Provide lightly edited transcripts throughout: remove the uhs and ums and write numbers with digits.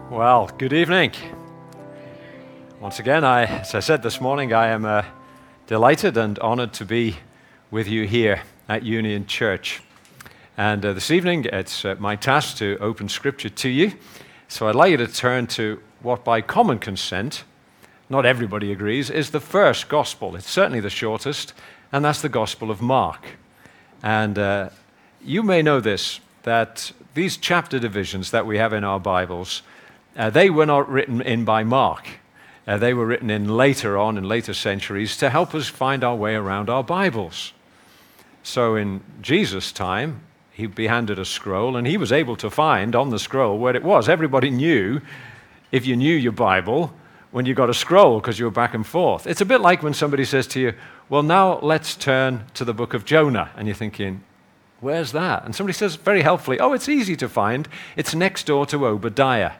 Well, good evening. Once again, as I said this morning, I am delighted and honored to be with you here at Union Church. And this evening, it's my task to open Scripture to you. So I'd like you to turn to what, by common consent, not everybody agrees, is the first gospel. It's certainly the shortest, and that's the Gospel of Mark. And you may know this, that these chapter divisions that we have in our Bibles, they were not written in by Mark. They were written in later centuries to help us find our way around our Bibles. So in Jesus' time, he'd be handed a scroll, and he was able to find on the scroll where it was. Everybody knew, if you knew your Bible, when you got a scroll because you were back and forth. It's a bit like when somebody says to you, well, now let's turn to the book of Jonah. And you're thinking, where's that? And somebody says very helpfully, oh, it's easy to find. It's next door to Obadiah.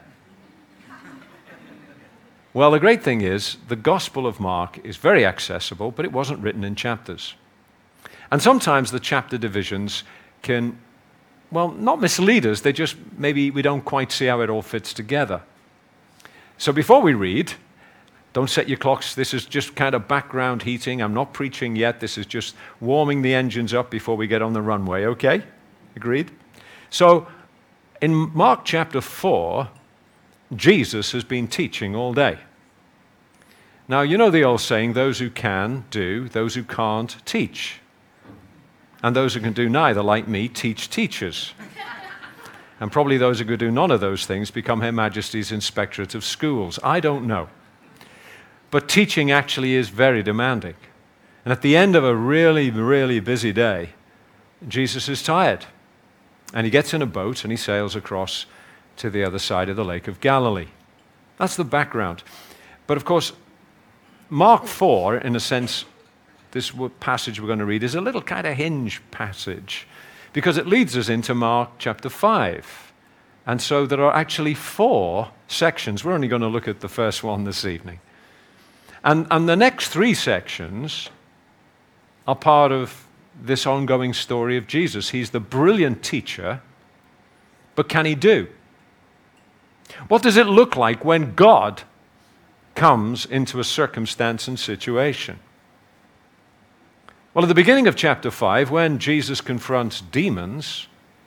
Well, the great thing is, the Gospel of Mark is very accessible, but it wasn't written in chapters. And sometimes the chapter divisions can, well, not mislead us, they just, maybe we don't quite see how it all fits together. So before we read, don't set your clocks, this is just kind of background heating. I'm not preaching yet, this is just warming the engines up before we get on the runway, okay? Agreed? So, in Mark chapter 4, Jesus has been teaching all day. Now, you know the old saying, those who can do, those who can't teach. And those who can do neither, like me, teach teachers. And probably those who could do none of those things become Her Majesty's Inspectorate of Schools. I don't know. But teaching actually is very demanding. And at the end of a really, really busy day, Jesus is tired. And he gets in a boat and he sails across to the other side of the Lake of Galilee. That's the background. But of course, Mark 4, in a sense, this passage we're going to read is a little kind of hinge passage because it leads us into Mark chapter 5. And so there are actually 4 sections. We're only going to look at the first one this evening. And the next 3 sections are part of this ongoing story of Jesus. He's the brilliant teacher, but can he do? What does it look like when God comes into a circumstance and situation? Well, at the beginning of chapter 5, when Jesus confronts demons,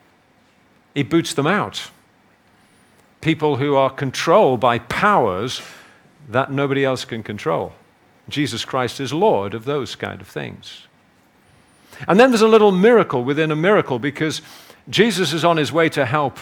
he boots them out. People who are controlled by powers that nobody else can control. Jesus Christ is Lord of those kind of things. And then there's a little miracle within a miracle because Jesus is on his way to help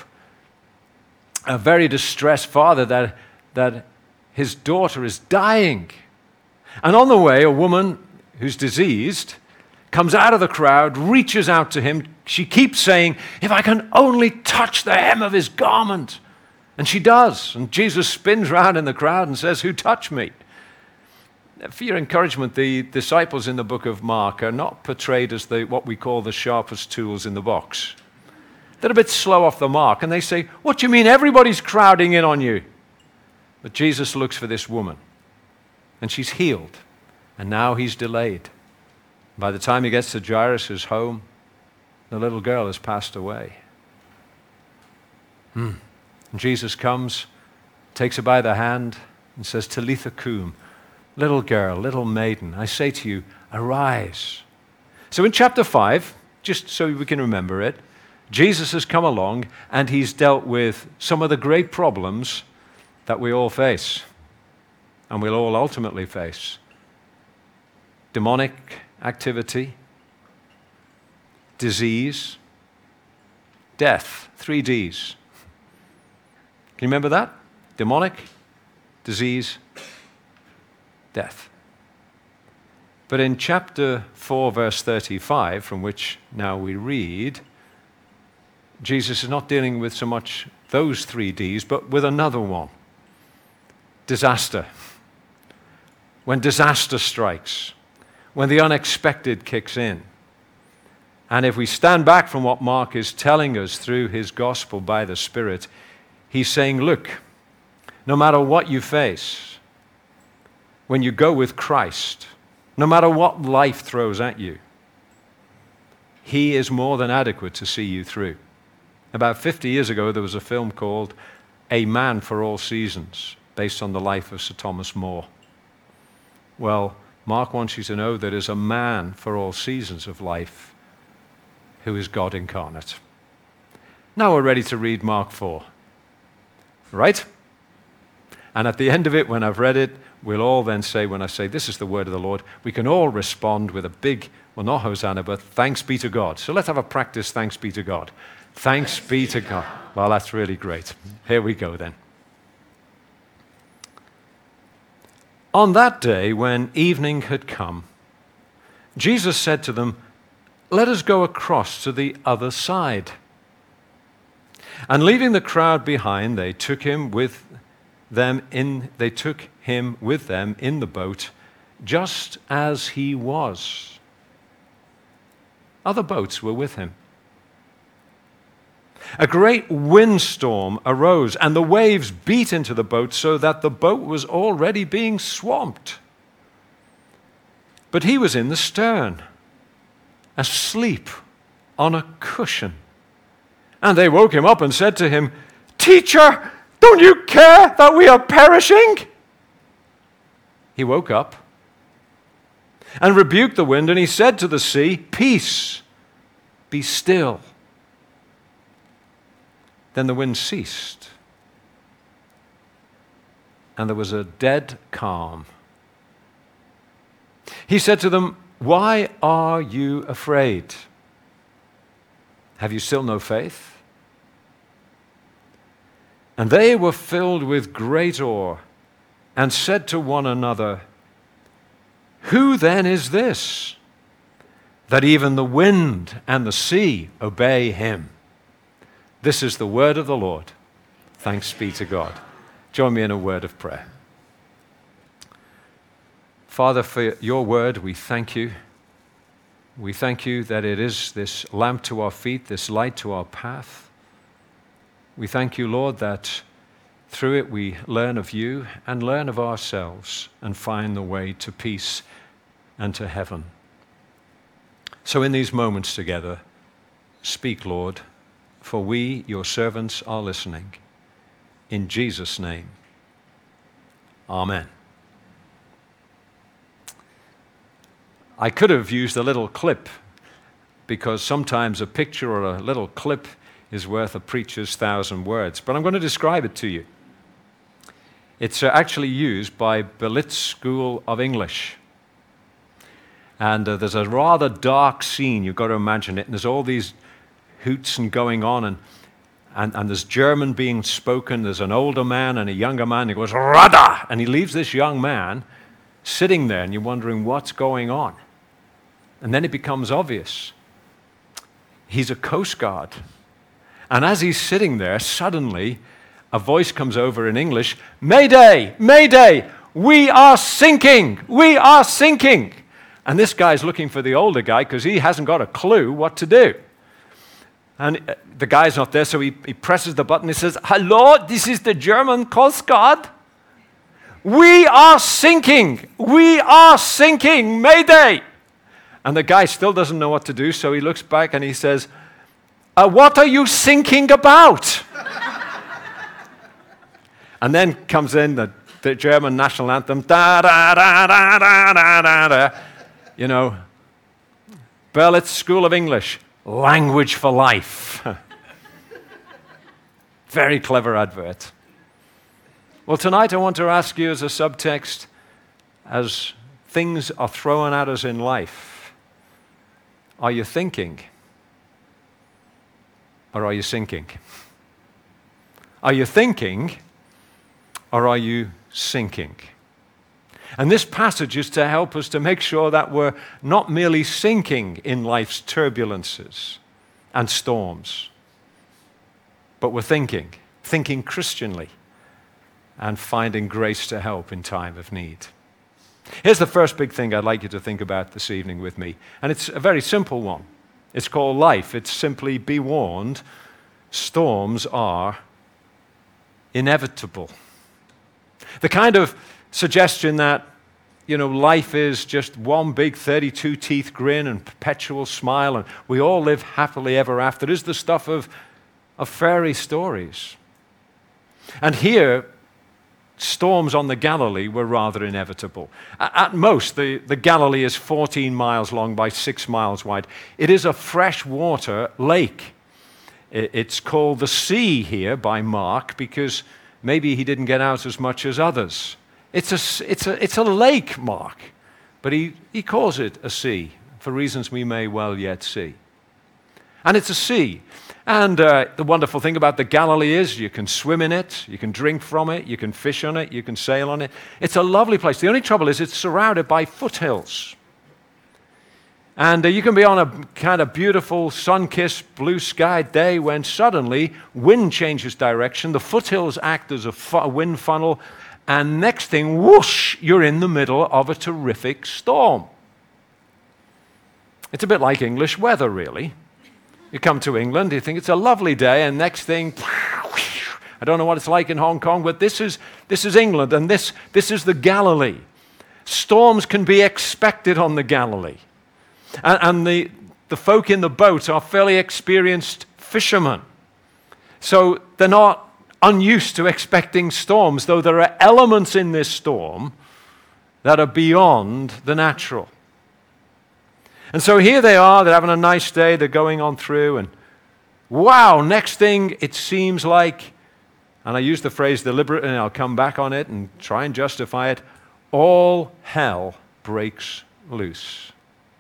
a very distressed father that his daughter is dying. And on the way, a woman who's diseased comes out of the crowd, reaches out to him. She keeps saying, if I can only touch the hem of his garment. And she does. And Jesus spins around in the crowd and says, who touched me? For your encouragement, the disciples in the book of Mark are not portrayed as what we call the sharpest tools in the box. They're a bit slow off the mark, and they say, what do you mean everybody's crowding in on you? But Jesus looks for this woman, and she's healed, and now he's delayed. By the time he gets to Jairus' home, the little girl has passed away. And Jesus comes, takes her by the hand, and says, Talitha cum, little girl, little maiden, I say to you, arise. So in chapter 5, just so we can remember it, Jesus has come along and he's dealt with some of the great problems that we all face and we'll all ultimately face. Demonic activity, disease, death, 3 Ds. Can you remember that? Demonic, disease, death. But in chapter 4, verse 35, from which now we read, Jesus is not dealing with so much those 3 Ds, but with another one. Disaster. When disaster strikes, when the unexpected kicks in. And if we stand back from what Mark is telling us through his gospel by the Spirit, he's saying, look, no matter what you face, when you go with Christ, no matter what life throws at you, he is more than adequate to see you through. About 50 years ago, there was a film called a man for all seasons, based on the life of Sir Thomas More. Well, Mark wants you to know there is a man for all seasons of life who is God incarnate. Now we're ready to read Mark 4. Right? And at the end of it, when I've read it, we'll all then say, when I say, this is the word of the Lord, we can all respond with a big, well, not Hosanna, but thanks be to God. So let's have a practice, thanks be to God. Thanks be to God. Well, that's really great. Here we go then. On that day, when evening had come, Jesus said to them, "Let us go across to the other side." And leaving the crowd behind, they took him with them in the boat, just as he was. Other boats were with him. A great windstorm arose, and the waves beat into the boat so that the boat was already being swamped. But he was in the stern, asleep on a cushion. And they woke him up and said to him, "Teacher, don't you care that we are perishing?" He woke up and rebuked the wind, and he said to the sea, "Peace, be still." Then the wind ceased, and there was a dead calm. He said to them, "Why are you afraid? Have you still no faith?" And they were filled with great awe and said to one another, "Who then is this, that even the wind and the sea obey him?" This is the word of the Lord. Thanks be to God. Join me in a word of prayer. Father, for your word, we thank you. We thank you that it is this lamp to our feet, this light to our path. We thank you, Lord, that through it we learn of you and learn of ourselves and find the way to peace and to heaven. So in these moments together, speak, Lord, for we, your servants, are listening. In Jesus' name, amen. I could have used a little clip, because sometimes a picture or a little clip is worth a preacher's 1,000 words. But I'm going to describe it to you. It's actually used by Berlitz School of English. And there's a rather dark scene, you've got to imagine it. And there's all these hoots and going on, and there's German being spoken. There's an older man and a younger man. He goes, "Rada!" And he leaves this young man sitting there, and you're wondering what's going on. And then it becomes obvious. He's a Coast Guard. And as he's sitting there, suddenly a voice comes over in English, "Mayday! Mayday! We are sinking! We are sinking!" And this guy's looking for the older guy because he hasn't got a clue what to do. And the guy's not there, so he presses the button. He says, "Hello, this is the German Coast Guard. We are sinking! We are sinking! Mayday!" And the guy still doesn't know what to do, so he looks back and he says, "What are you sinking about?" And then comes in the German national anthem, da da da da da da da da. You know, Berlitz School of English, language for life. Very clever advert. Well, tonight I want to ask you as a subtext, as things are thrown at us in life, are you thinking? Or are you sinking? Are you thinking, or are you sinking? And this passage is to help us to make sure that we're not merely sinking in life's turbulences and storms, but we're thinking Christianly and finding grace to help in time of need. Here's the first big thing I'd like you to think about this evening with me, and it's a very simple one. It's called life. It's simply, be warned, storms are inevitable. The kind of suggestion that, life is just one big 32-teeth grin and perpetual smile and we all live happily ever after is the stuff of fairy stories. And here, storms on the Galilee were rather inevitable. At most, the Galilee is 14 miles long by 6 miles wide. It is a freshwater lake. It's called the sea here by Mark because maybe he didn't get out as much as others. It's a lake, Mark, but he calls it a sea for reasons we may well yet see. And it's a sea. And the wonderful thing about the Galilee is you can swim in it, you can drink from it, you can fish on it, you can sail on it. It's a lovely place. The only trouble is it's surrounded by foothills. And you can be on a kind of beautiful, sun-kissed, blue-sky day when suddenly wind changes direction, the foothills act as a wind funnel, and next thing, whoosh, you're in the middle of a terrific storm. It's a bit like English weather, really. You come to England, you think it's a lovely day, and next thing, I don't know what it's like in Hong Kong, but this is England, and this is the Galilee. Storms can be expected on the Galilee. And the folk in the boat are fairly experienced fishermen. So they're not unused to expecting storms, though there are elements in this storm that are beyond the natural. And so here they are, they're having a nice day, they're going on through, and wow, next thing it seems like, and I use the phrase deliberately, and I'll come back on it and try and justify it, all hell breaks loose.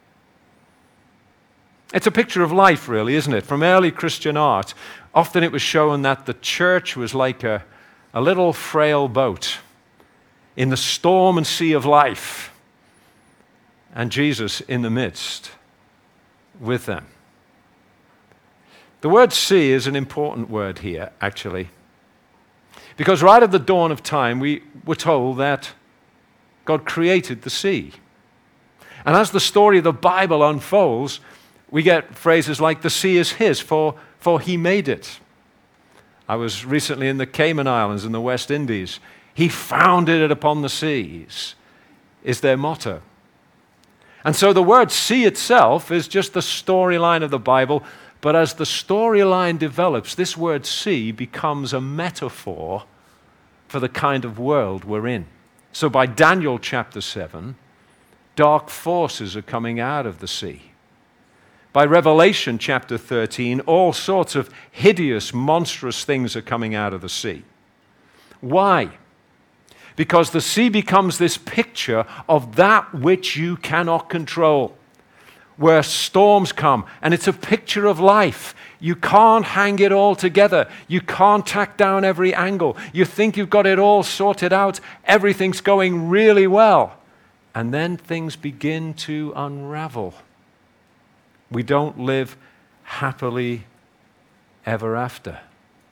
It's a picture of life, really, isn't it? From early Christian art, often it was shown that the church was like a little frail boat in the storm and sea of life, and Jesus in the midst with them. The word sea is an important word here, actually, because right at the dawn of time, we were told that God created the sea. And as the story of the Bible unfolds, we get phrases like, the sea is his, for he made it. I was recently in the Cayman Islands in the West Indies. He founded it upon the seas, is their motto. And so the word sea itself is just the storyline of the Bible, but as the storyline develops, this word sea becomes a metaphor for the kind of world we're in. So by Daniel chapter 7, dark forces are coming out of the sea. By Revelation chapter 13, all sorts of hideous, monstrous things are coming out of the sea. Why? Because the sea becomes this picture of that which you cannot control, where storms come, and it's a picture of life. You can't hang it all together. You can't tack down every angle. You think you've got it all sorted out. Everything's going really well. And then things begin to unravel. We don't live happily ever after.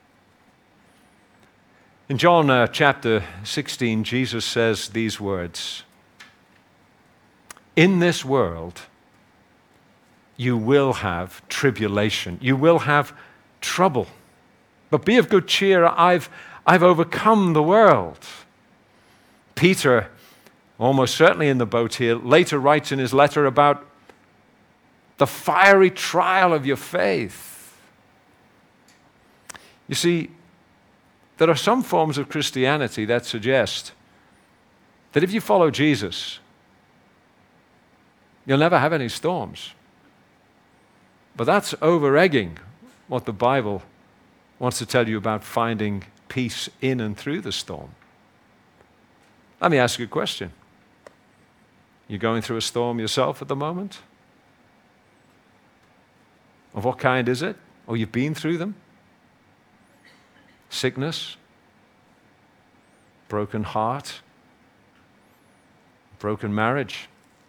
In John chapter 16, Jesus says these words, "In this world, you will have tribulation. You will have trouble. But be of good cheer. I've overcome the world." Peter, almost certainly in the boat here, later writes in his letter about the fiery trial of your faith. You see, there are some forms of Christianity that suggest that if you follow Jesus, you'll never have any storms. But that's over-egging what the Bible wants to tell you about finding peace in and through the storm. Let me ask you a question. You going through a storm yourself at the moment? Of what kind is it? Or you've been through them? Sickness, broken heart, broken marriage,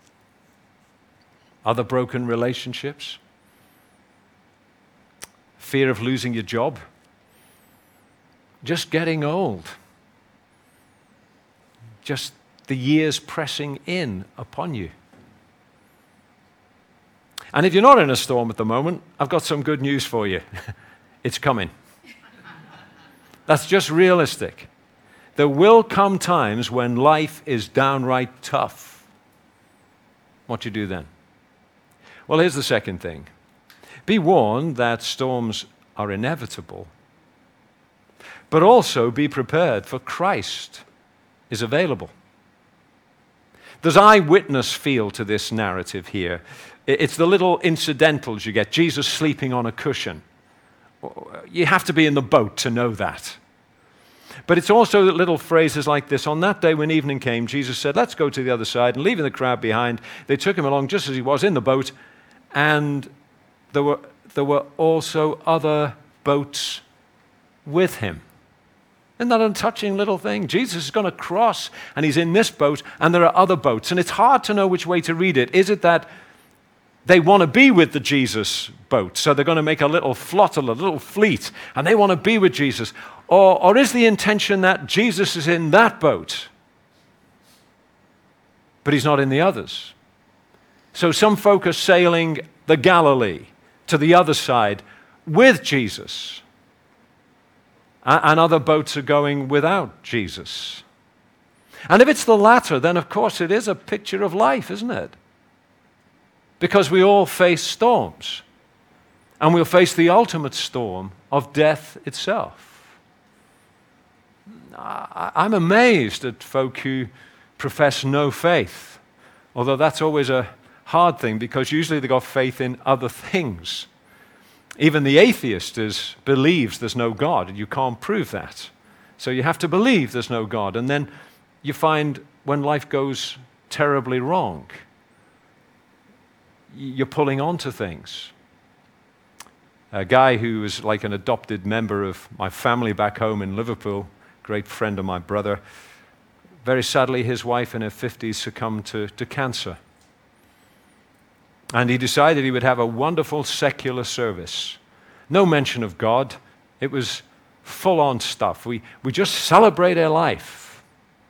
other broken relationships, fear of losing your job, just getting old, just the years pressing in upon you. And if you're not in a storm at the moment, I've got some good news for you. It's coming. That's just realistic. There will come times when life is downright tough. What do you do then? Well, here's the second thing. Be warned that storms are inevitable, but also be prepared, for Christ is available. There's eyewitness feel to this narrative here. It's the little incidentals you get. Jesus sleeping on a cushion. You have to be in the boat to know that. But it's also little phrases like this. On that day when evening came, Jesus said, let's go to the other side. And leaving the crowd behind, they took him along just as he was in the boat. And there were also other boats with him. Isn't that a touching little thing? Jesus is going to cross, and he's in this boat, and there are other boats. And it's hard to know which way to read it. Is it that they want to be with the Jesus boat, so they're going to make a little flotilla, a little fleet, and they want to be with Jesus? Or is the intention that Jesus is in that boat, but he's not in the others? So some folk are sailing the Galilee to the other side with Jesus, and other boats are going without Jesus. And if it's the latter, then of course it is a picture of life, isn't it? Because we all face storms, and we'll face the ultimate storm of death itself. I'm amazed at folk who profess no faith, although that's always a hard thing, because usually they've got faith in other things. Even the atheist believes there's no God, and you can't prove that. So you have to believe there's no God. And then you find when life goes terribly wrong, you're pulling on to things. A guy who was like an adopted member of my family back home in Liverpool, great friend of my brother, very sadly his wife in her 50s succumbed to cancer. And he decided he would have a wonderful secular service. No mention of God. It was full-on stuff. We just celebrate our life.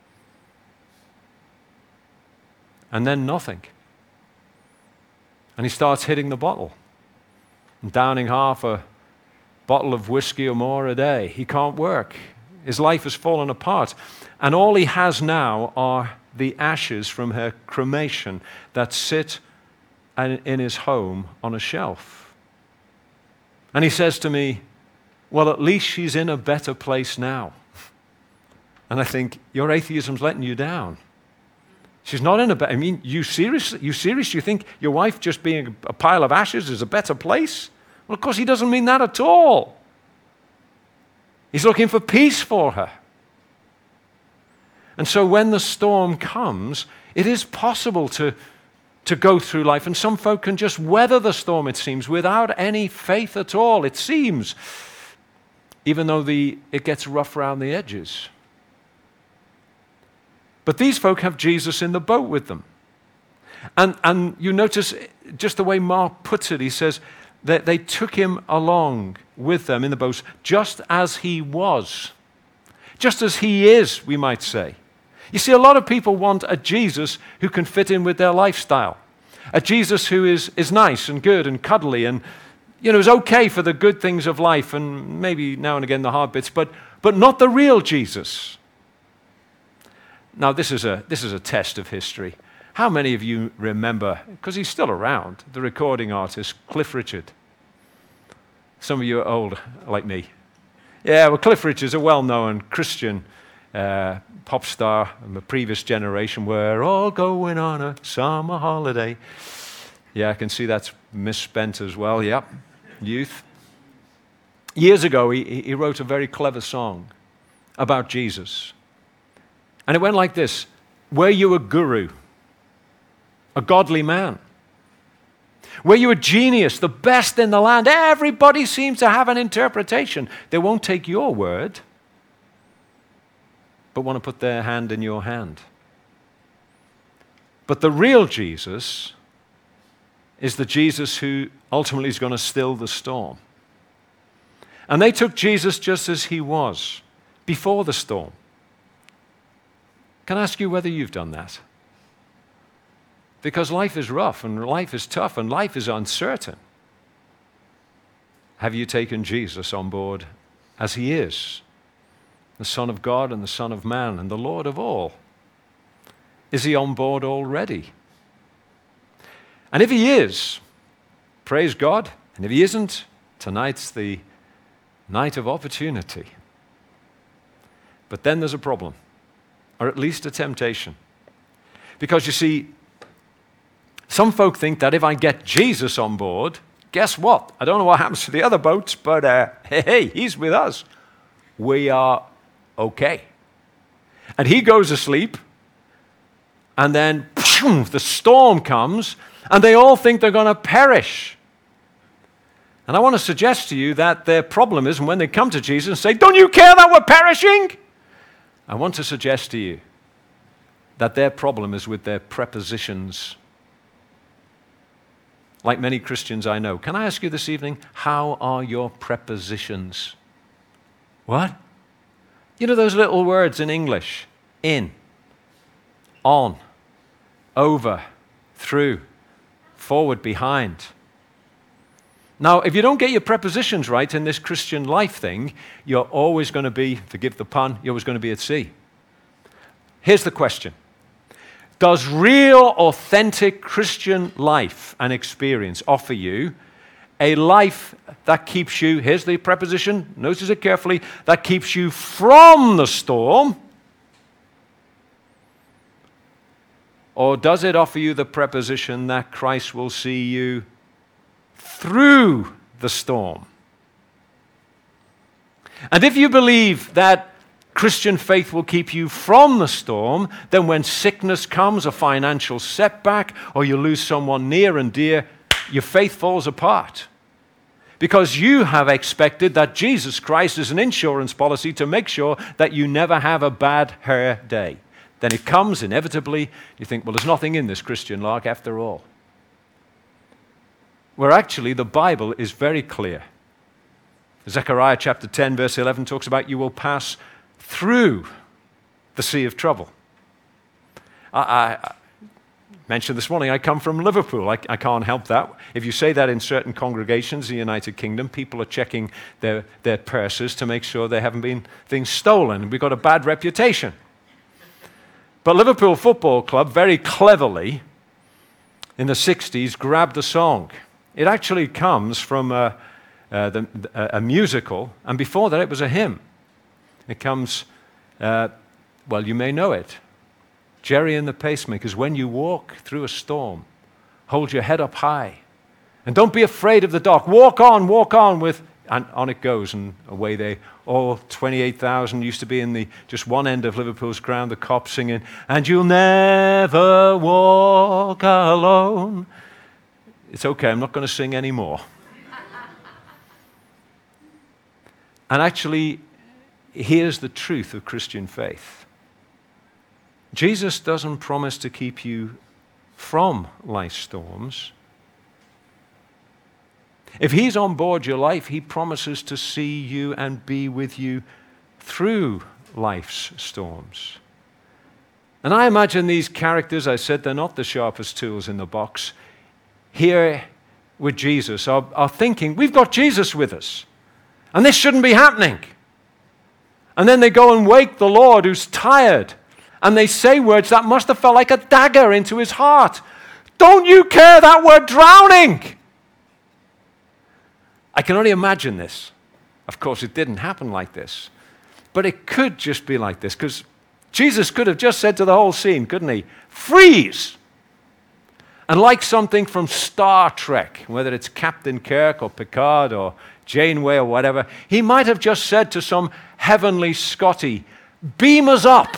And then nothing. And he starts hitting the bottle and downing half a bottle of whiskey or more a day. He can't work. His life has fallen apart. And all he has now are the ashes from her cremation that sit in his home on a shelf. And he says to me, well, at least she's in a better place now. And I think, your atheism's letting you down. She's not in a better... I mean, you serious? You think your wife just being a pile of ashes is a better place? Well, of course, he doesn't mean that at all. He's looking for peace for her. And so when the storm comes, it is possible to go through life. And some folk can just weather the storm, it seems, without any faith at all, it seems, even though it gets rough around the edges. But these folk have Jesus in the boat with them. And you notice just the way Mark puts it, he says that they took him along with them in the boat just as he was. Just as he is, we might say. You see, a lot of people want a Jesus who can fit in with their lifestyle. A Jesus who is nice and good and cuddly and, is okay for the good things of life and maybe now and again the hard bits, but not the real Jesus. Now, this is a test of history. How many of you remember, because he's still around, the recording artist Cliff Richard? Some of you are old, like me. Yeah, well, Cliff Richard's a well-known Christian pop star in the previous generation. We're all going on a summer holiday. Yeah, I can see that's misspent as well. Yep, youth. Years ago, he wrote a very clever song about Jesus. And it went like this: were you a guru, a godly man? Were you a genius, the best in the land? Everybody seems to have an interpretation. They won't take your word, but want to put their hand in your hand. But the real Jesus is the Jesus who ultimately is going to still the storm. And they took Jesus just as he was, before the storm. Can I ask you whether you've done that? Because life is rough, and life is tough, and life is uncertain. Have you taken Jesus on board as he is? The Son of God and the Son of Man and the Lord of all. Is he on board already? And if he is, praise God. And if he isn't, tonight's the night of opportunity. But then there's a problem, or at least a temptation. Because you see, some folk think that if I get Jesus on board, guess what? I don't know what happens to the other boats, but hey, he's with us. We are okay. And he goes asleep, and then the storm comes, and they all think they're going to perish. And I want to suggest to you that their problem is when they come to Jesus and say, don't you care that we're perishing? I want to suggest to you that their problem is with their prepositions. Like many Christians I know. Can I ask you this evening, how are your prepositions? What? You know those little words in English? In, on, over, through, forward, behind. Now, if you don't get your prepositions right in this Christian life thing, you're always going to be, forgive the pun, you're always going to be at sea. Here's the question. Does real, authentic Christian life and experience offer you a life that keeps you, here's the preposition, notice it carefully, that keeps you from the storm? Or does it offer you the preposition that Christ will see you through the storm? And if you believe that Christian faith will keep you from the storm, then when sickness comes, a financial setback, or you lose someone near and dear, your faith falls apart. Because you have expected that Jesus Christ is an insurance policy to make sure that you never have a bad hair day. Then it comes inevitably, you think, well, there's nothing in this Christian lark after all. Where actually the Bible is very clear. Zechariah chapter 10 verse 11 talks about you will pass through the sea of trouble. I mentioned this morning, I come from Liverpool. I can't help that. If you say that in certain congregations in the United Kingdom, people are checking their purses to make sure they haven't been things stolen. We've got a bad reputation. But Liverpool Football Club very cleverly in the 60s grabbed the song. It actually comes from a musical, and before that it was a hymn. It comes, well, you may know it. Jerry and the Pacemakers, when you walk through a storm, hold your head up high. And don't be afraid of the dark. Walk on with, and on it goes, and away they, all 28,000 used to be in the just one end of Liverpool's ground, the Kop singing, and you'll never walk alone. It's okay, I'm not going to sing anymore. And actually, here's the truth of Christian faith. Jesus doesn't promise to keep you from life's storms. If he's on board your life, he promises to see you and be with you through life's storms. And I imagine these characters, I said they're not the sharpest tools in the box, here with Jesus are thinking, we've got Jesus with us, and this shouldn't be happening. And then they go and wake the Lord who's tired, and they say words that must have felt like a dagger into his heart. Don't you care that we're drowning? I can only imagine this. Of course, it didn't happen like this. But it could just be like this, because Jesus could have just said to the whole scene, couldn't he? Freeze! And like something from Star Trek, whether it's Captain Kirk or Picard or Janeway or whatever, he might have just said to some heavenly Scotty, beam us up.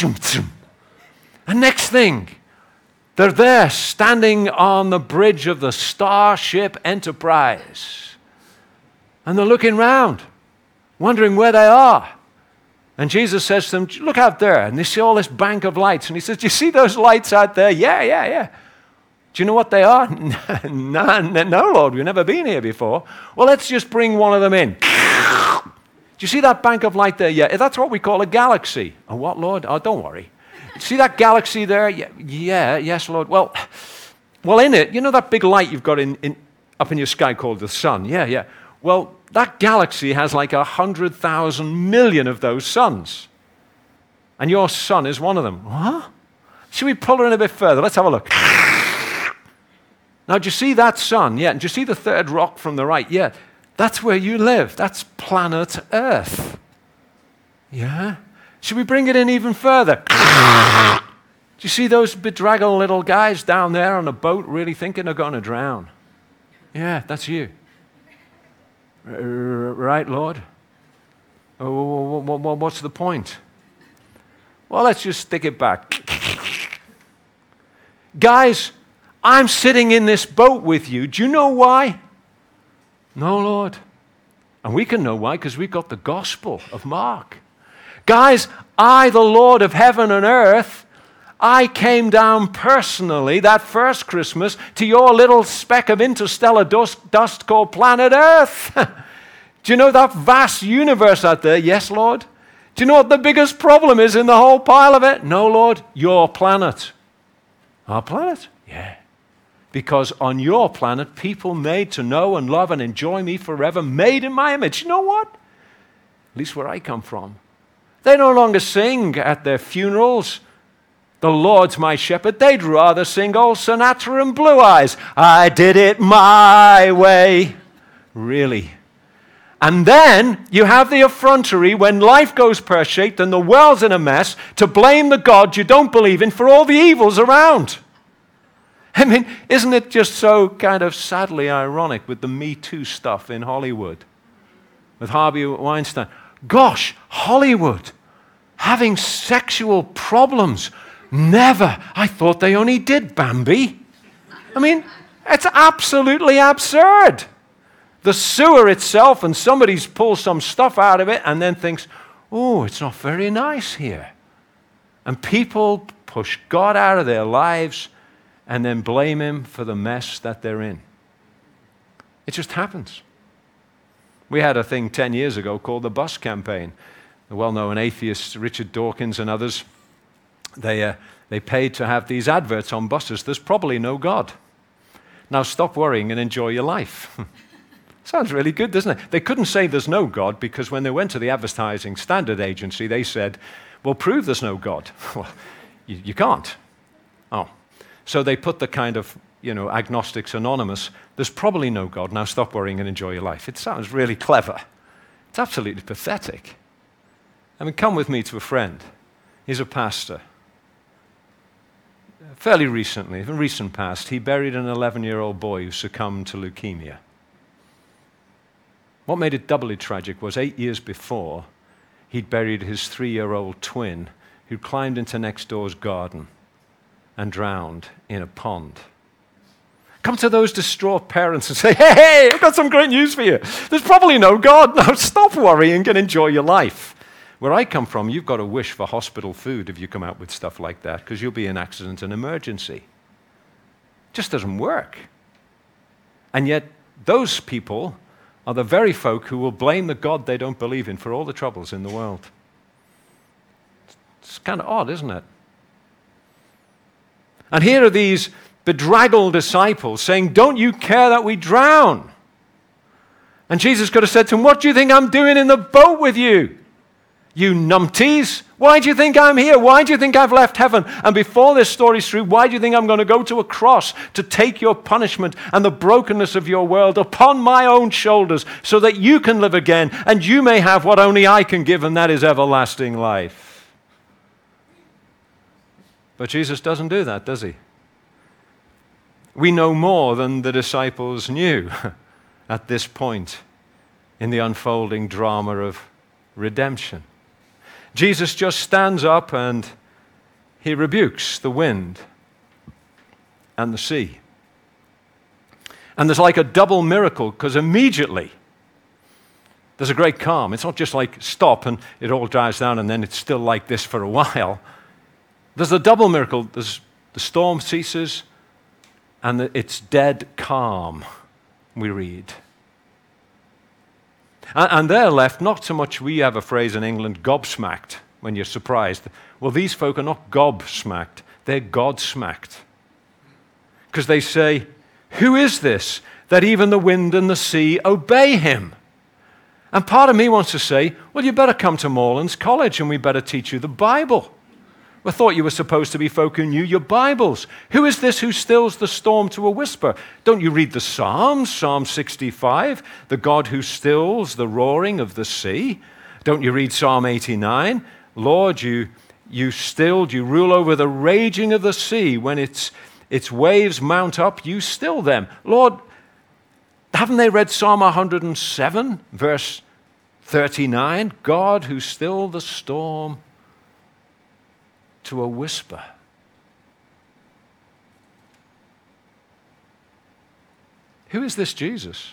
And next thing, they're there standing on the bridge of the Starship Enterprise. And they're looking round, wondering where they are. And Jesus says to them, look out there. And they see all this bank of lights. And he says, do you see those lights out there? Yeah. Do you know what they are? No, Lord, we've never been here before. Well, let's just bring one of them in. Do you see that bank of light there? Yeah, that's what we call a galaxy. Oh, what, Lord? Oh, don't worry. See that galaxy there? Yeah, yes, Lord. Well, in it, you know that big light you've got up in your sky called the sun? Yeah. Well, that galaxy has like 100,000 million of those suns. And your sun is one of them. What? Should we pull her in a bit further? Let's have a look. Now, do you see that sun? Yeah. And do you see the third rock from the right? Yeah. That's where you live. That's planet Earth. Yeah. Should we bring it in even further? Do you see those bedraggled little guys down there on a boat really thinking they're going to drown? Yeah, that's you. Right, Lord? What's the point? Well, let's just stick it back. Guys, I'm sitting in this boat with you. Do you know why? No, Lord. And we can know why, because we've got the Gospel of Mark. Guys, I, the Lord of heaven and earth, I came down personally that first Christmas to your little speck of interstellar dust called planet Earth. Do you know that vast universe out there? Yes, Lord. Do you know what the biggest problem is in the whole pile of it? No, Lord, your planet. Our planet? Yeah. Because on your planet, people made to know and love and enjoy me forever, made in my image. You know what? At least where I come from. They no longer sing at their funerals, "The Lord's my shepherd." They'd rather sing old Sinatra and Blue Eyes. I did it my way. Really? And then you have the effrontery when life goes pear-shaped and the world's in a mess to blame the God you don't believe in for all the evils around. I mean, isn't it just so kind of sadly ironic with the Me Too stuff in Hollywood? With Harvey Weinstein. Gosh, Hollywood having sexual problems. Never. I thought they only did Bambi. I mean, it's absolutely absurd. The sewer itself, and somebody's pulled some stuff out of it and then thinks, oh, it's not very nice here. And people push God out of their lives and then blame him for the mess that they're in. It just happens. We had a thing 10 years ago called the bus campaign. The well-known atheists, Richard Dawkins and others, they paid to have these adverts on buses. There's probably no God. Now stop worrying and enjoy your life. Sounds really good, doesn't it? They couldn't say there's no God because when they went to the Advertising Standard Agency, they said, well, prove there's no God. Well, you can't. Oh. So they put the kind of, Agnostics Anonymous, there's probably no God, now stop worrying and enjoy your life. It sounds really clever. It's absolutely pathetic. I mean, come with me to a friend. He's a pastor. Fairly recently, in the recent past, he buried an 11-year-old boy who succumbed to leukemia. What made it doubly tragic was 8 years before, he'd buried his 3-year-old twin who climbed into next door's garden and drowned in a pond. Come to those distraught parents and say, hey, I've got some great news for you. There's probably no God. Now stop worrying and enjoy your life. Where I come from, you've got to wish for hospital food if you come out with stuff like that because you'll be in accident and emergency. It just doesn't work. And yet those people are the very folk who will blame the God they don't believe in for all the troubles in the world. It's kind of odd, isn't it? And here are these bedraggled disciples saying, don't you care that we drown? And Jesus could have said to them, what do you think I'm doing in the boat with you? You numpties. Why do you think I'm here? Why do you think I've left heaven? And before this story's through, why do you think I'm going to go to a cross to take your punishment and the brokenness of your world upon my own shoulders so that you can live again and you may have what only I can give, and that is everlasting life? But Jesus doesn't do that, does he? We know more than the disciples knew at this point in the unfolding drama of redemption. Jesus just stands up and he rebukes the wind and the sea. And there's like a double miracle because immediately there's a great calm. It's not just like stop and it all dies down and then it's still like this for a while. There's a double miracle. The storm ceases and it's dead calm, we read. And they're left, not so much, we have a phrase in England, gobsmacked, when you're surprised. Well, these folk are not gobsmacked, they're God-smacked. Because they say, who is this that even the wind and the sea obey him? And part of me wants to say, well, you better come to Morelands College and we better teach you the Bible. I thought you were supposed to be folk who knew your Bibles. Who is this who stills the storm to a whisper? Don't you read the Psalms, Psalm 65, the God who stills the roaring of the sea? Don't you read Psalm 89, Lord, you stilled, you rule over the raging of the sea. When its waves mount up, you still them. Lord, haven't they read Psalm 107, verse 39? God who stilled the storm to a whisper. Who is this Jesus?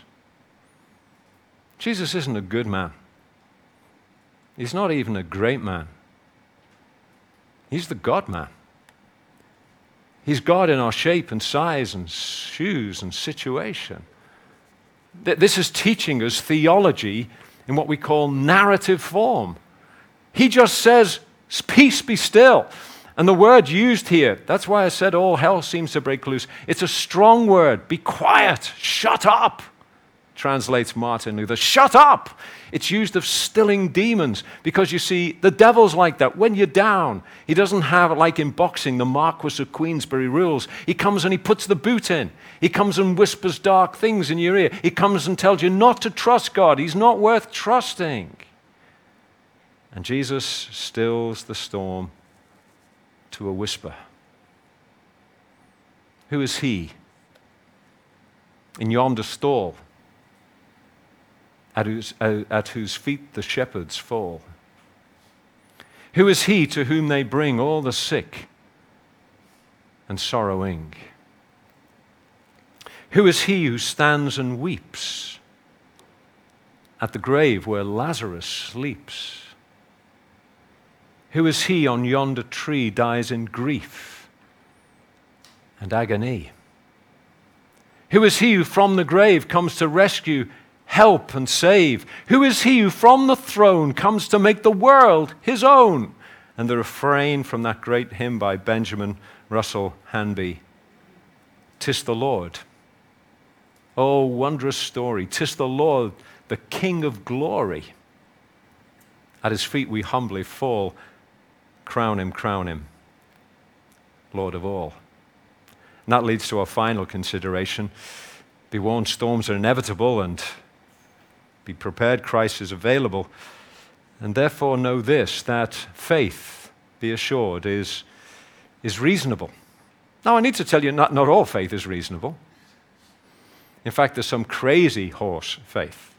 Jesus isn't a good man. He's not even a great man. He's the God-man. He's God in our shape and size and shoes and situation. This is teaching us theology in what we call narrative form. He just says, peace be still. And the word used here, that's why I said all hell seems to break loose. It's a strong word. Be quiet. Shut up, translates Martin Luther. Shut up. It's used of stilling demons because you see, the devil's like that. When you're down, he doesn't have, like in boxing, the Marquis of Queensberry rules. He comes and he puts the boot in. He comes and whispers dark things in your ear. He comes and tells you not to trust God. He's not worth trusting. And Jesus stills the storm to a whisper. Who is he in yonder stall at whose feet the shepherds fall? Who is he to whom they bring all the sick and sorrowing? Who is he who stands and weeps at the grave where Lazarus sleeps? Who is he on yonder tree dies in grief and agony? Who is he who from the grave comes to rescue, help, and save? Who is he who from the throne comes to make the world his own? And the refrain from that great hymn by Benjamin Russell Hanby, "'Tis the Lord." Oh, wondrous story. 'Tis the Lord, the King of glory. At his feet we humbly fall. Crown him, Lord of all. And that leads to our final consideration. Be warned, storms are inevitable, and be prepared, Christ is available. And therefore know this, that faith, be assured, is reasonable. Now I need to tell you, not all faith is reasonable. In fact, there's some crazy horse faith.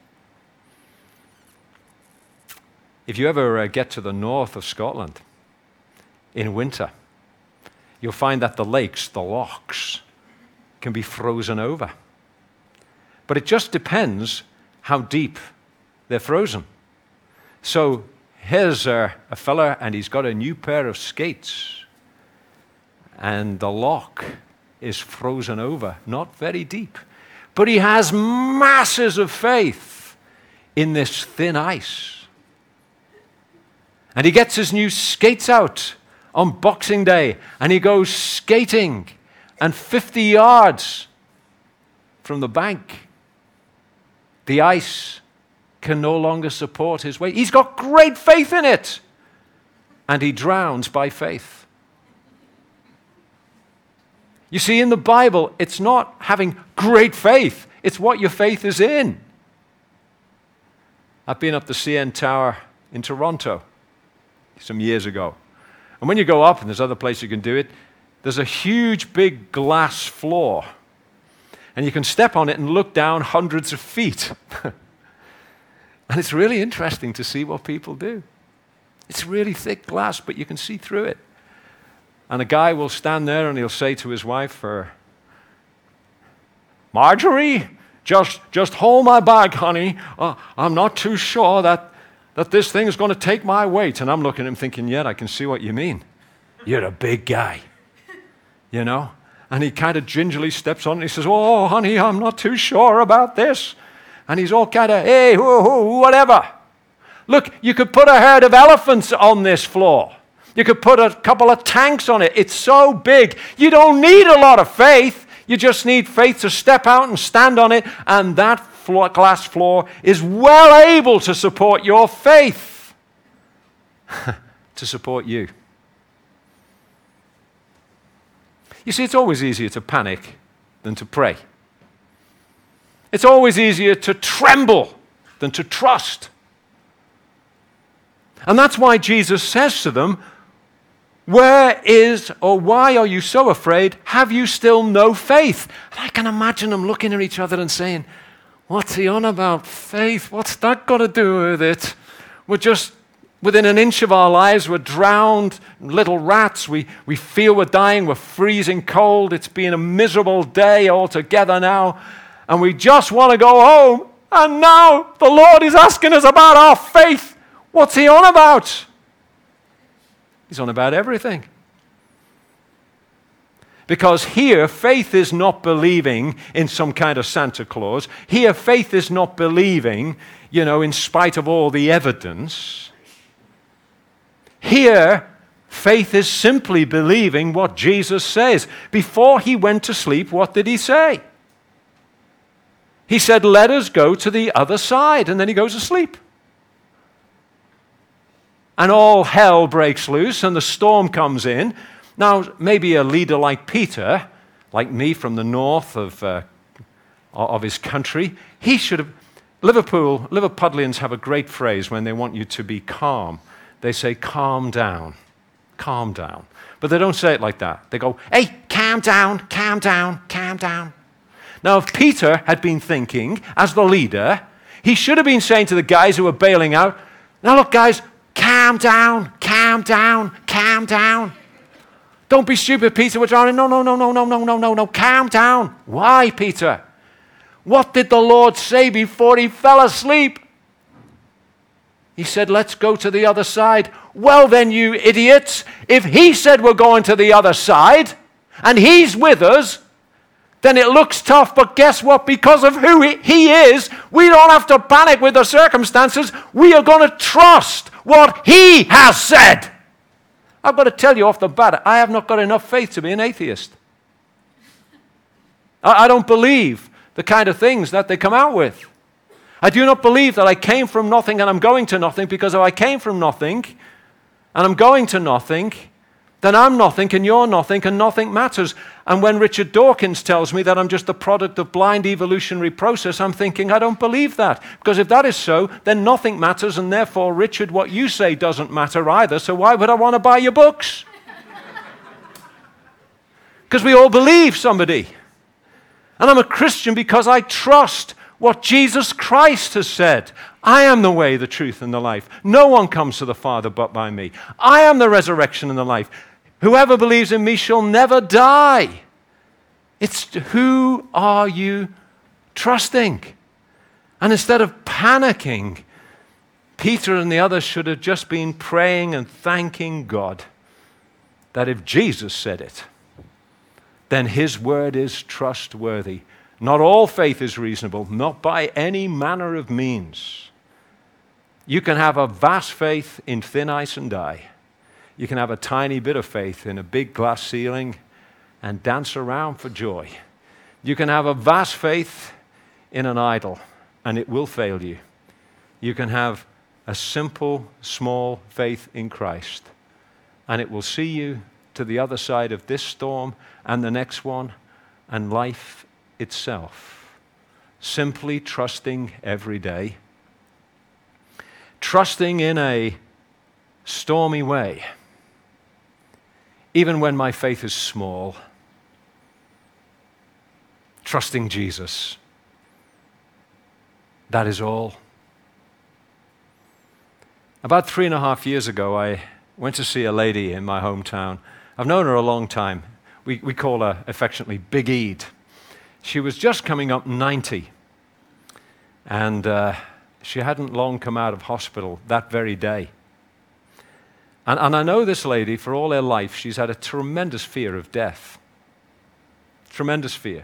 If you ever get to the north of Scotland in winter, you'll find that the lakes, the lochs, can be frozen over. But it just depends how deep they're frozen. So here's a fella, and he's got a new pair of skates, and the loch is frozen over, not very deep. But he has masses of faith in this thin ice. And he gets his new skates out on Boxing Day, and he goes skating, and 50 yards from the bank, the ice can no longer support his weight. He's got great faith in it, and he drowns by faith. You see, in the Bible, it's not having great faith, it's what your faith is in. I've been up the CN Tower in Toronto some years ago. And when you go up, and there's other places you can do it, there's a huge big glass floor. And you can step on it and look down hundreds of feet. And it's really interesting to see what people do. It's really thick glass, but you can see through it. And a guy will stand there and he'll say to his wife, "Marjorie, just hold my bag, honey. I'm not too sure that this thing is going to take my weight." And I'm looking at him thinking, "Yeah, I can see what you mean. You're a big guy." You know? And he kind of gingerly steps on and he says, "Oh, honey, I'm not too sure about this." And he's all kind of, "Hey, whatever. Look, you could put a herd of elephants on this floor. You could put a couple of tanks on it. It's so big. You don't need a lot of faith. You just need faith to step out and stand on it, and that glass floor is well able to support your faith, to support you." You see, it's always easier to panic than to pray. It's always easier to tremble than to trust. And that's why Jesus says to them, where is, or why are you so afraid? Have you still no faith? And I can imagine them looking at each other and saying, what's he on about? Faith? What's that got to do with it? We're just within an inch of our lives. We're drowned, little rats. We feel we're dying. We're freezing cold. It's been a miserable day altogether now. And we just want to go home. And now the Lord is asking us about our faith. What's he on about? He's on about everything. Because here, faith is not believing in some kind of Santa Claus. Here, faith is not believing, in spite of all the evidence. Here, faith is simply believing what Jesus says. Before he went to sleep, what did he say? He said, let us go to the other side. And then he goes to sleep. And all hell breaks loose and the storm comes in. Now, maybe a leader like Peter, like me from the north of his country, he should have... Liverpudlians have a great phrase when they want you to be calm. They say, calm down, calm down. But they don't say it like that. They go, hey, calm down, calm down, calm down. Now, if Peter had been thinking, as the leader, he should have been saying to the guys who were bailing out, now look, guys, calm down, calm down, calm down. Don't be stupid, Peter, we're drowning. No, calm down. Why, Peter? What did the Lord say before he fell asleep? He said, let's go to the other side. Well then, you idiots, if he said we're going to the other side, and he's with us, then it looks tough, but guess what? Because of who he is, we don't have to panic with the circumstances. We are going to trust what he has said. I've got to tell you off the bat, I have not got enough faith to be an atheist. I don't believe the kind of things that they come out with. I do not believe that I came from nothing and I'm going to nothing, because if I came from nothing and I'm going to nothing, then I'm nothing and you're nothing and nothing matters. And when Richard Dawkins tells me that I'm just the product of blind evolutionary process, I'm thinking, I don't believe that. Because if that is so, then nothing matters, and therefore, Richard, what you say doesn't matter either, so why would I want to buy your books? Because we all believe somebody. And I'm a Christian because I trust what Jesus Christ has said. I am the way, the truth, and the life. No one comes to the Father but by me. I am the resurrection and the life. Whoever believes in me shall never die. It's who are you trusting? And instead of panicking, Peter and the others should have just been praying and thanking God that if Jesus said it, then his word is trustworthy. Not all faith is reasonable, not by any manner of means. You can have a vast faith in thin ice and die. You can have a tiny bit of faith in a big glass ceiling and dance around for joy. You can have a vast faith in an idol, and it will fail you. You can have a simple, small faith in Christ, and it will see you to the other side of this storm and the next one and life itself. Simply trusting every day. Trusting in a stormy way. Even when my faith is small. Trusting Jesus. That is all. About 3.5 years ago, I went to see a lady in my hometown. I've known her a long time. We call her affectionately Big Eid. She was just coming up 90. And she hadn't long come out of hospital that very day. And I know this lady, for all her life, she's had a tremendous fear of death. Tremendous fear.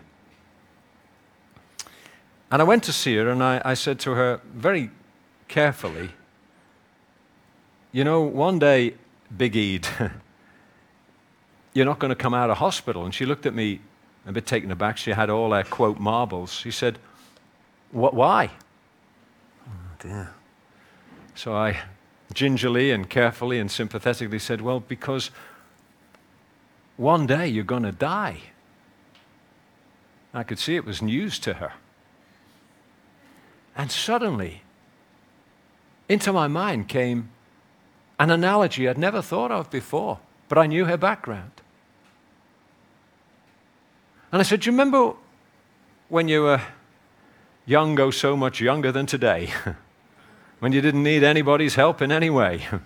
And I went to see her, and I said to her very carefully, you know, one day, Big Eid, you're not going to come out of hospital. And she looked at me a bit taken aback. She had all her, quote, marbles. She said, why? Oh, dear. So I gingerly and carefully and sympathetically said, well, because one day you're going to die. I could see it was news to her. And suddenly, into my mind came, An analogy I'd never thought of before, but I knew her background. And I said, do you remember when you were young, oh so much younger than today, when you didn't need anybody's help in any way? Do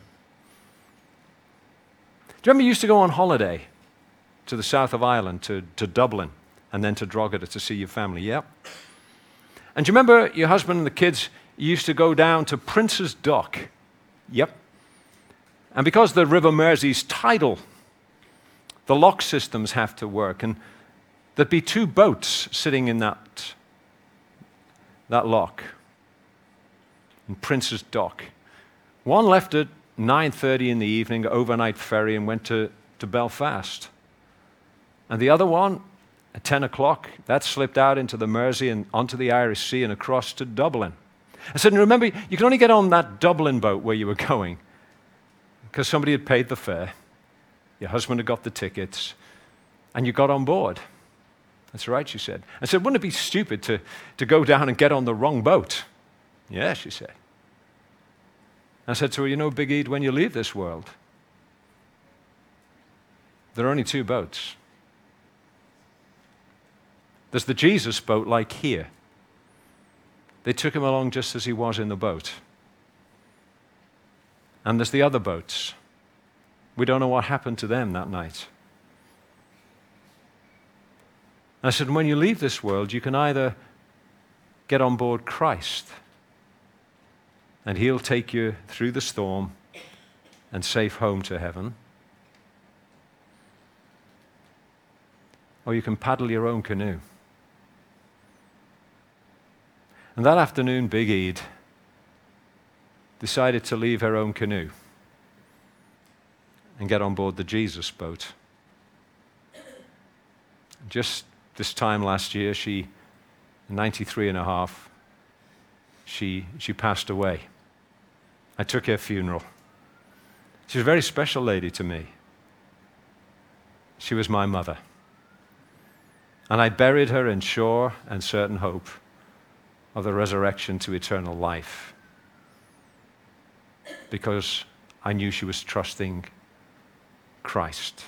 you remember you used to go on holiday to the south of Ireland, to Dublin, and then to Drogheda to see your family? Yep. And do you remember your husband and the kids used to go down to Prince's Dock? Yep. And because the River Mersey's tidal, the lock systems have to work, and there'd be 2 boats sitting in that lock in Prince's Dock. One left at 9:30 in the evening, overnight ferry, and went to Belfast. And the other one, at 10 o'clock, that slipped out into the Mersey and onto the Irish Sea and across to Dublin. I said, and remember, you could only get on that Dublin boat where you were going because somebody had paid the fare, your husband had got the tickets, and you got on board. That's right, she said. I said, wouldn't it be stupid to go down and get on the wrong boat? Yeah, she said. I said to her, you know, Big Ed, when you leave this world, there are only 2 boats. There's the Jesus boat like here. They took him along just as he was in the boat. And there's the other boats. We don't know what happened to them that night. And I said, when you leave this world, you can either get on board Christ, and he'll take you through the storm and safe home to heaven, or you can paddle your own canoe. And that afternoon, Big Ed decided to leave her own canoe and get on board the Jesus boat. Just this time last year, 93 and a half, she passed away. I took her funeral. She was a very special lady to me. She was my mother. And I buried her in sure and certain hope of the resurrection to eternal life, because I knew she was trusting Christ.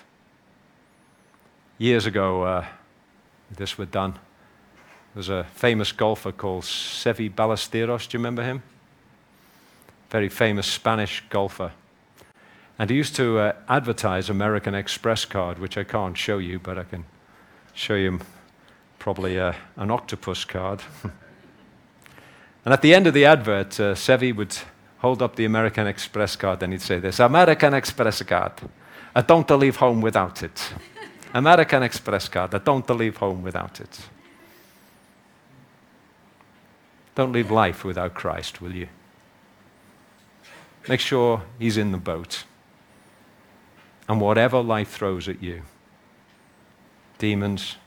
Years ago, this was done. There was a famous golfer called Seve Ballesteros. Do you remember him? Very famous Spanish golfer. And he used to advertise American Express card, which I can't show you, but I can show you probably an octopus card. And at the end of the advert, Seve would hold up the American Express card and he'd say this, American Express card, I don't leave home without it. American Express card, I don't leave home without it. Don't leave life without Christ, will you? Make sure he's in the boat. And whatever life throws at you, demons,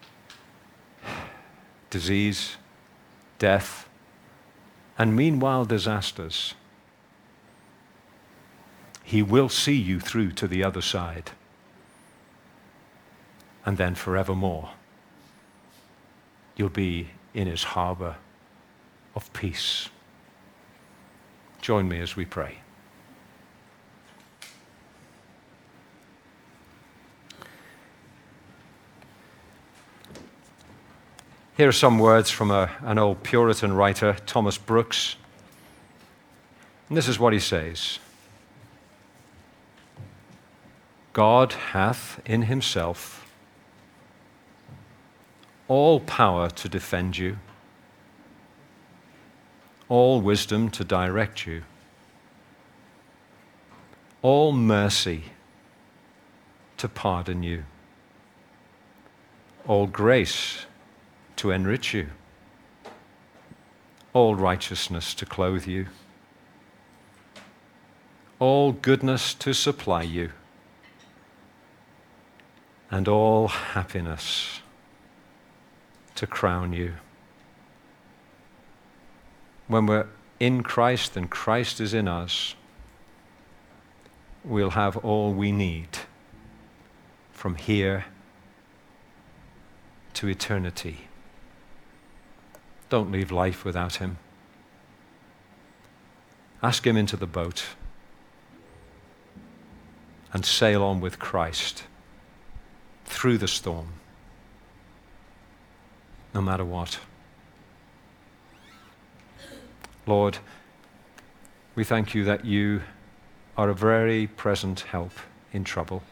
disease, death, and meanwhile disasters, he will see you through to the other side, and then forevermore you'll be in his harbor of peace. Join me as we pray. Here are some words from an old Puritan writer, Thomas Brooks. And this is what he says. God hath in himself all power to defend you, all wisdom to direct you, all mercy to pardon you, all grace to enrich you, all righteousness to clothe you, all goodness to supply you, and all happiness to crown you. When we're in Christ and Christ is in us, we'll have all we need from here to eternity. Don't leave life without him. Ask him into the boat. and sail on with Christ through the storm, no matter what. Lord, we thank you that you are a very present help in trouble.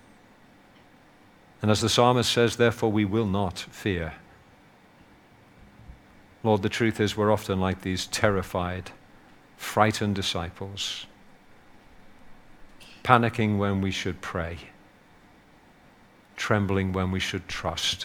And as the psalmist says, therefore we will not fear. Lord, the truth is we're often like these terrified, frightened disciples, panicking when we should pray, trembling when we should trust.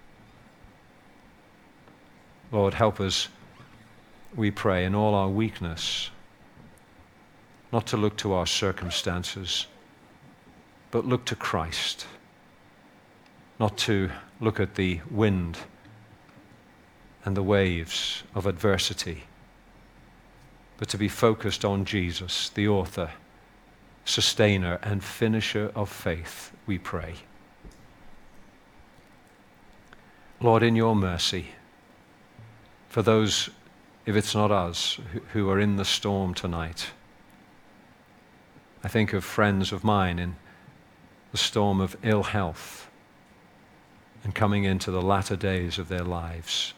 Lord, help us, we pray, in all our weakness, not to look to our circumstances, but look to Christ, not to look at the wind and the waves of adversity, but to be focused on Jesus, the author, sustainer, and finisher of faith, we pray. Lord, in your mercy, for those, if it's not us, who are in the storm tonight, I think of friends of mine in the storm of ill health and coming into the latter days of their lives.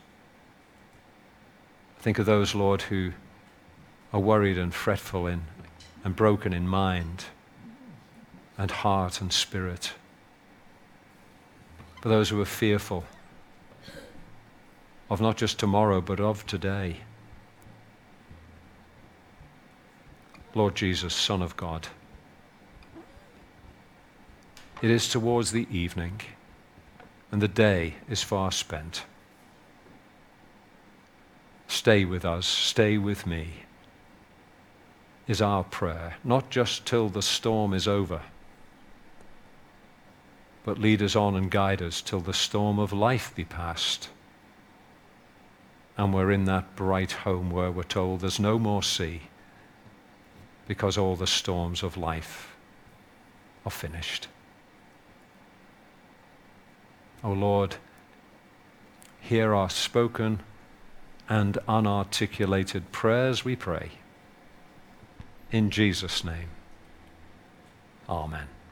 I think of those, Lord, who are worried and fretful and broken in mind and heart and spirit. For those who are fearful of not just tomorrow, but of today. Lord Jesus, Son of God, it is towards the evening, and the day is far spent. Stay with us, stay with me, is our prayer, not just till the storm is over, but lead us on and guide us till the storm of life be past. And we're in that bright home where we're told there's no more sea, because all the storms of life are finished. O Lord, hear our spoken and unarticulated prayers, we pray. In Jesus' name, amen.